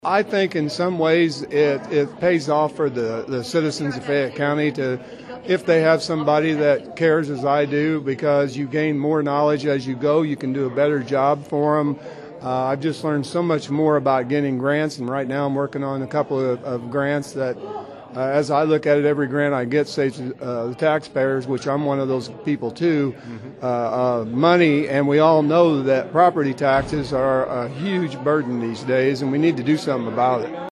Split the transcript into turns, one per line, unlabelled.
I think in some ways it pays off for the citizens of Fayette County if they have somebody that cares as I do, because you gain more knowledge as you go. You can do a better job for them. I've just learned so much more about getting grants, and right now I'm working on a couple of grants that, as I look at it, every grant I get saves the taxpayers, which I'm one of those people too, money. And we all know that property taxes are a huge burden these days, and we need to do something about it.